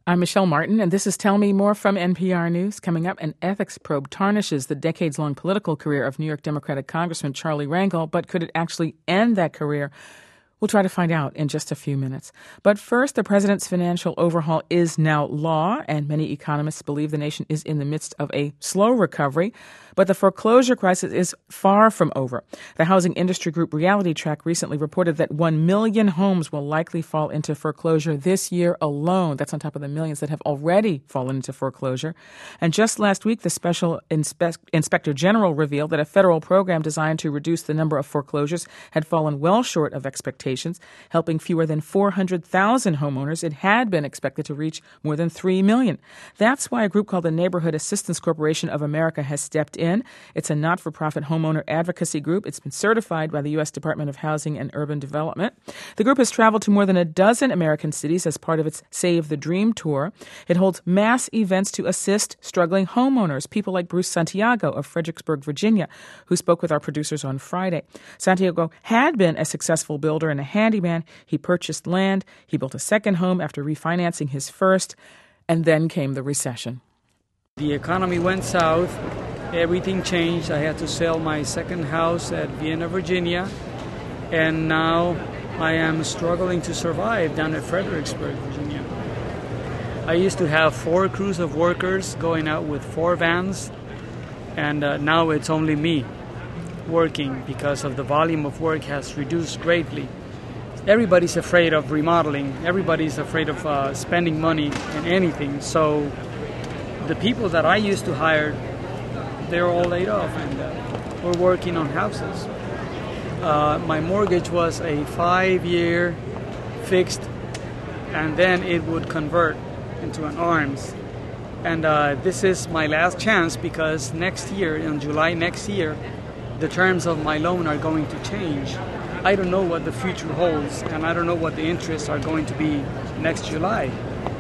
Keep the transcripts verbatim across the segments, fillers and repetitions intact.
I'm Michelle Martin, and this is Tell Me More from N P R News. Coming up, an ethics probe tarnishes the decades-long political career of New York Democratic Congressman Charlie Rangel, but could it actually end that career? We'll try to find out in just a few minutes. But first, the president's financial overhaul is now law, and many economists believe the nation is in the midst of a slow recovery. But the foreclosure crisis is far from over. The housing industry group Reality Track recently reported that one million homes will likely fall into foreclosure this year alone. That's on top of the millions that have already fallen into foreclosure. And just last week, the Special Inspe- Inspector General revealed that a federal program designed to reduce the number of foreclosures had fallen well short of expectations, helping fewer than four hundred thousand homeowners. It had been expected to reach more than three million. That's why a group called the Neighborhood Assistance Corporation of America has stepped in. It's a not-for-profit homeowner advocacy group. It's been certified by the U S Department of Housing and Urban Development. The group has traveled to more than a dozen American cities as part of its Save the Dream tour. It holds mass events to assist struggling homeowners, people like Bruce Santiago of Fredericksburg, Virginia, who spoke with our producers on Friday. Santiago had been a successful builder and a handyman. He purchased land. He built a second home after refinancing his first, and then came the recession. The economy went south. Everything changed. I had to sell my second house at Vienna, Virginia, and now I am struggling to survive down at Fredericksburg, Virginia. I used to have four crews of workers going out with four vans, and uh, now it's only me working because of the volume of work has reduced greatly. Everybody's afraid of remodeling. Everybody's afraid of uh, spending money in anything. So the people that I used to hire, they're all laid off, and uh, we're working on houses. Uh, my mortgage was a five-year fixed, and then it would convert into an ARMS. And uh, this is my last chance because next year, in July next year, the terms of my loan are going to change. I don't know what the future holds, and I don't know what the interests are going to be next July.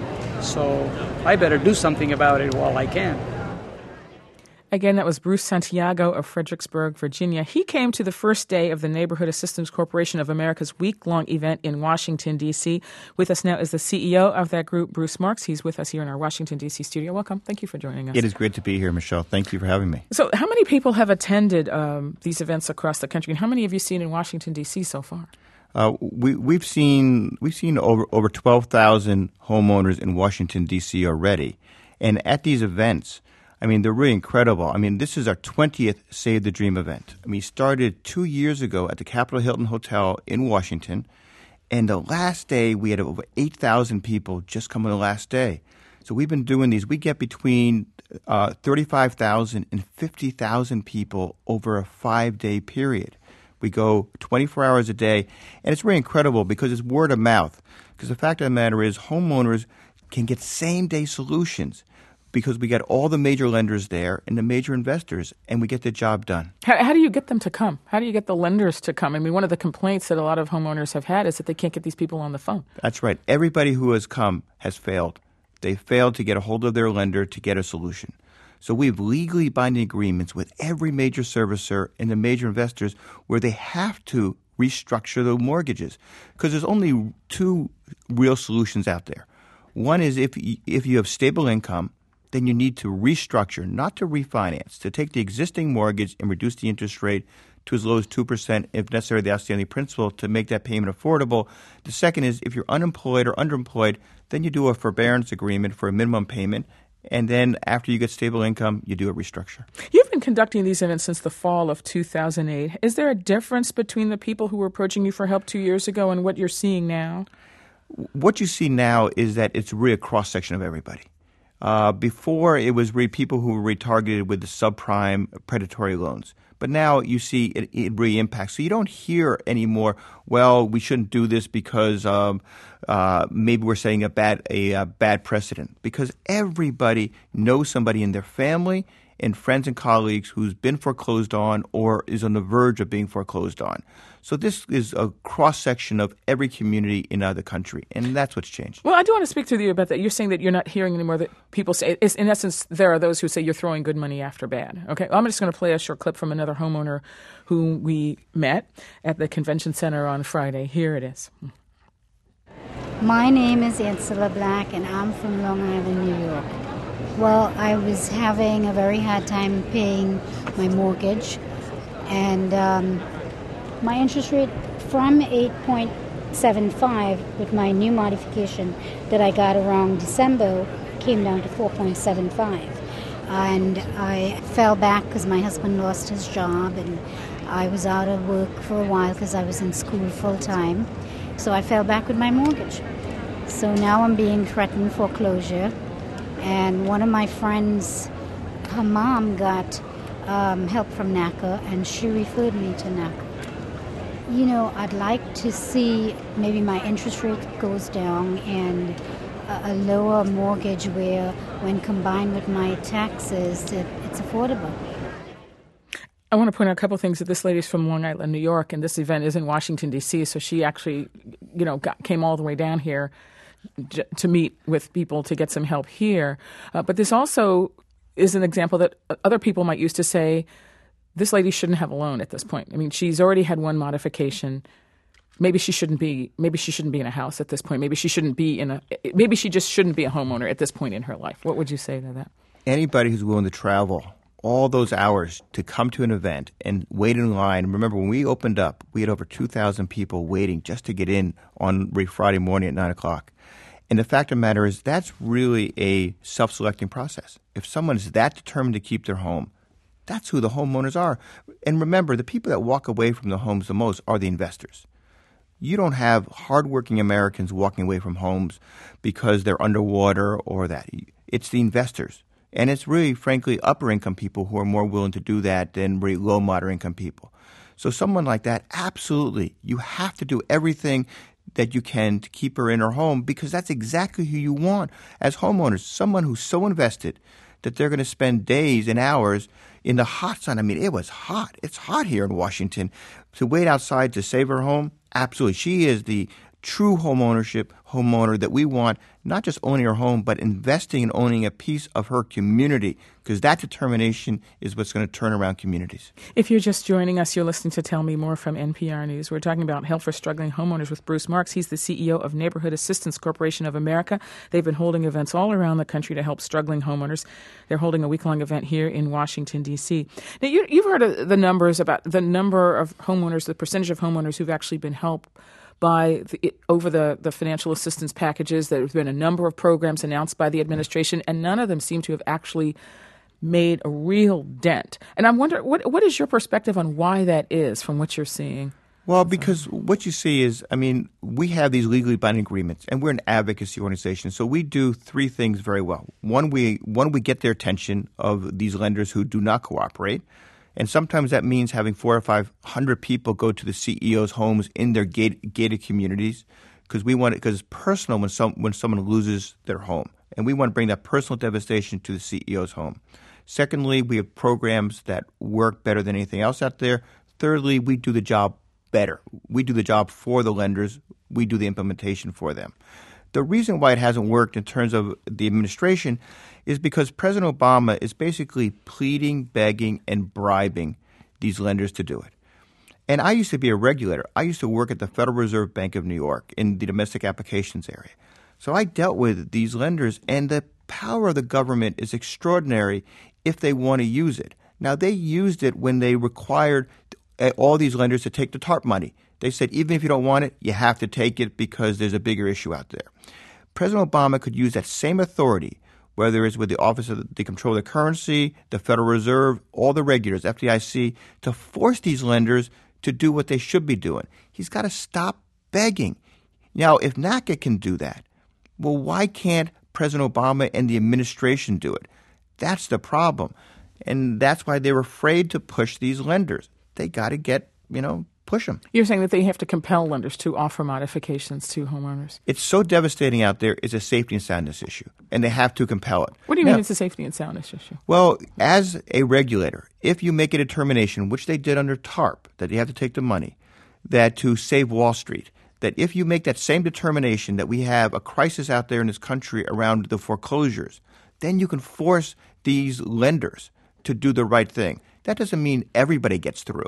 So I better do something about it while I can. Again, that was Bruce Santiago of Fredericksburg, Virginia. He came to the first day of the Neighborhood Assistance Corporation of America's week-long event in Washington, D C. With us now is the C E O of that group, Bruce Marks. He's with us here in our Washington, D C studio. Welcome. Thank you for joining us. It is great to be here, Michelle. Thank you for having me. So how many people have attended um, these events across the country, and how many have you seen in Washington, D C so far? Uh, we, we've seen we've seen over over twelve thousand homeowners in Washington, D C already. And at these events, I mean, they're really incredible. I mean, this is our twentieth Save the Dream event. I mean, we started two years ago at the Capitol Hilton Hotel in Washington, and the last day we had over eight thousand people just come on the last day. So we've been doing these. We get between uh, thirty-five thousand and fifty thousand people over a five-day period. We go twenty-four hours a day, and it's really incredible because it's word of mouth. Because the fact of the matter is homeowners can get same-day solutions, because we got all the major lenders there and the major investors, and we get the job done. How, how do you get them to come? How do you get the lenders to come? I mean, one of the complaints that a lot of homeowners have had is that they can't get these people on the phone. That's right. Everybody who has come has failed. They failed to get a hold of their lender to get a solution. So we have legally binding agreements with every major servicer and the major investors where they have to restructure the mortgages, because there's only two real solutions out there. One is if you, if you have stable income, then you need to restructure, not to refinance, to take the existing mortgage and reduce the interest rate to as low as two percent, if necessary, the outstanding principal, to make that payment affordable. The second is if you're unemployed or underemployed, then you do a forbearance agreement for a minimum payment, and then after you get stable income, you do a restructure. You've been conducting these events since the fall of two thousand eight. Is there a difference between the people who were approaching you for help two years ago and what you're seeing now? What you see now is that it's really a cross-section of everybody. Uh, before, it was really people who were retargeted with the subprime predatory loans. But now you see it, it really impacts. So you don't hear anymore, well, we shouldn't do this because um, uh, maybe we're setting a bad, a, a bad precedent. Because everybody knows somebody in their family and friends and colleagues who's been foreclosed on or is on the verge of being foreclosed on. So this is a cross-section of every community in uh, the country, and that's what's changed. Well, I do want to speak to you about that. You're saying that you're not hearing anymore that people say, it's, in essence, there are those who say you're throwing good money after bad. Okay, well, I'm just going to play a short clip from another homeowner who we met at the convention center on Friday. Here it is. My name is Ancilla Black, and I'm from Long Island, New York. Well, I was having a very hard time paying my mortgage, and um, my interest rate from eight point seven five with my new modification that I got around December came down to four point seven five. And I fell back because my husband lost his job, and I was out of work for a while because I was in school full time. So I fell back with my mortgage. So now I'm being threatened foreclosure. And one of my friends, her mom got um, help from NACA, and she referred me to NACA. You know, I'd like to see maybe my interest rate goes down and a, a lower mortgage where, when combined with my taxes, it, it's affordable. I want to point out a couple of things that this lady's from Long Island, New York, and this event is in Washington, D C, so she actually, you know, got, came all the way down here j- to meet with people to get some help here. Uh, but this also is an example that other people might use to say, this lady shouldn't have a loan at this point. I mean, she's already had one modification. Maybe she shouldn't be. Maybe she shouldn't be in a house at this point. Maybe she shouldn't be in a. Maybe she just shouldn't be a homeowner at this point in her life. What would you say to that? Anybody who's willing to travel all those hours to come to an event and wait in line. Remember, when we opened up, we had over two thousand people waiting just to get in on Friday morning at nine o'clock. And the fact of the matter is, that's really a self-selecting process. If someone is that determined to keep their home, that's who the homeowners are. And remember, the people that walk away from the homes the most are the investors. You don't have hardworking Americans walking away from homes because they're underwater or that. It's the investors. And it's really, frankly, upper-income people who are more willing to do that than really low, moderate-income people. So someone like that, absolutely, you have to do everything that you can to keep her in her home, because that's exactly who you want as homeowners, someone who's so invested that they're going to spend days and hours in the hot sun. I mean, it was hot. It's hot here in Washington. To wait outside to save her home, absolutely. She is the true home ownership homeowner that we want, not just owning her home, but investing and owning a piece of her community, because that determination is what's going to turn around communities. If you're just joining us, you're listening to Tell Me More from N P R News. We're talking about help for struggling homeowners with Bruce Marks. He's the C E O of Neighborhood Assistance Corporation of America. They've been holding events all around the country to help struggling homeowners. They're holding a week-long event here in Washington, D C. Now, you, you've heard of the numbers about the number of homeowners, the percentage of homeowners who've actually been helped by the, over the, the financial assistance packages. There have been a number of programs announced by the administration, and none of them seem to have actually made a real dent. And I wonder, what what is your perspective on why that is from what you're seeing? Well, because what you see is, I mean, we have these legally binding agreements, and we're an advocacy organization, so we do three things very well. One, we one we get their attention of these lenders who do not cooperate. And sometimes that means having four or five hundred people go to the C E Os' homes in their gate, gated communities, because we want it, because it's personal when some when someone loses their home, and we want to bring that personal devastation to the C E Os' home. Secondly, we have programs that work better than anything else out there. Thirdly, we do the job better. We do the job for the lenders. We do the implementation for them. The reason why it hasn't worked in terms of the administration is because President Obama is basically pleading, begging, and bribing these lenders to do it. And I used to be a regulator. I used to work at the Federal Reserve Bank of New York in the domestic applications area. So I dealt with these lenders, and the power of the government is extraordinary if they want to use it. Now, they used it when they required all these lenders to take the TARP money. They said, even if you don't want it, you have to take it because there's a bigger issue out there. President Obama could use that same authority, whether it's with the Office of the Comptroller of the Currency, the Federal Reserve, all the regulators, F D I C, to force these lenders to do what they should be doing. He's got to stop begging. Now, if NACA can do that, well, why can't President Obama and the administration do it? That's the problem. And that's why they're afraid to push these lenders. They got to get, you know, push them. You're saying that they have to compel lenders to offer modifications to homeowners. It's so devastating out there. It's a safety and soundness issue, and they have to compel it. What do you now, mean it's a safety and soundness issue? Well, as a regulator, if you make a determination, which they did under TARP, that you have to take the money, that to save Wall Street, that if you make that same determination that we have a crisis out there in this country around the foreclosures, then you can force these lenders to do the right thing. That doesn't mean everybody gets through.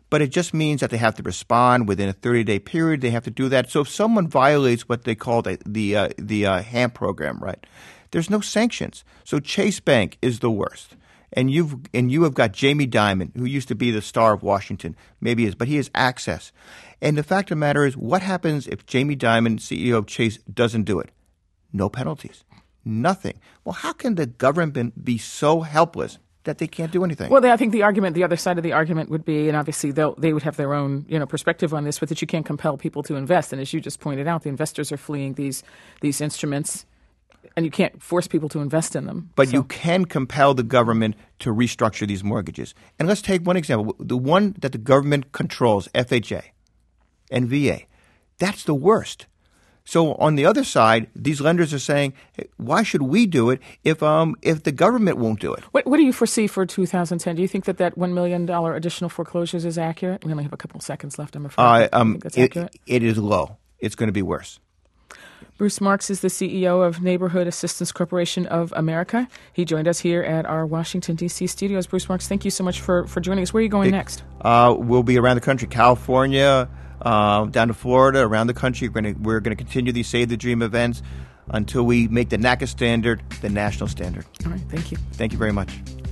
but it just means that they have to respond within a thirty-day period. They have to do that. So if someone violates what they call the the, uh, the uh, HAMP program, right, there's no sanctions. So Chase Bank is the worst. And you've and you have got Jamie Dimon, who used to be the star of Washington, maybe is, but he has access. And the fact of the matter is, what happens if Jamie Dimon, C E O of Chase, doesn't do it? No penalties, nothing. Well, how can the government be so helpless that they can't do anything? Well, I think the argument, the other side of the argument would be, and obviously they'll, they would have their own, you know, perspective on this, but that you can't compel people to invest. And as you just pointed out, the investors are fleeing these these instruments. And you can't force people to invest in them. But so. you can compel the government to restructure these mortgages. And let's take one example. The one that the government controls, F H A and V A, that's the worst. So on the other side, these lenders are saying, hey, why should we do it if um if the government won't do it? What, what do you foresee for two thousand ten? Do you think that that one million dollars additional foreclosures is accurate? We only have a couple of seconds left, I'm afraid. Uh, um, um, think that's it, accurate? It is low. It's going to be worse. Bruce Marks is the C E O of Neighborhood Assistance Corporation of America. He joined us here at our Washington, D C studios. Bruce Marks, thank you so much for, for joining us. Where are you going it, next? Uh, we'll be around the country, California, uh, down to Florida, around the country. We're going we're going to continue these Save the Dream events until we make the NACA standard the national standard. All right, thank you. Thank you very much.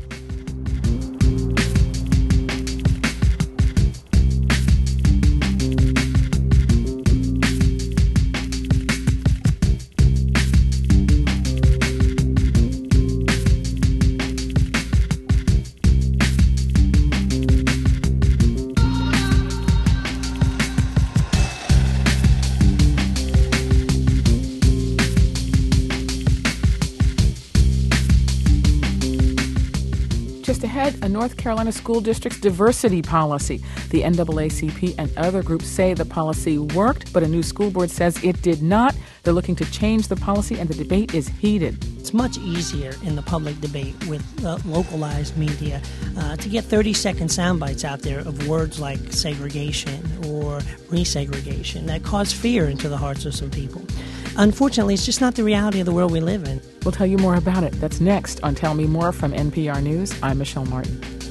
Just ahead, a North Carolina school district's diversity policy. The N double A C P and other groups say the policy worked, but a new school board says it did not. They're looking to change the policy, and the debate is heated. It's much easier in the public debate with uh, localized media uh, to get thirty-second sound bites out there of words like segregation or resegregation that cause fear into the hearts of some people. Unfortunately, it's just not the reality of the world we live in. We'll tell you more about it. That's next on Tell Me More from N P R News. I'm Michelle Martin.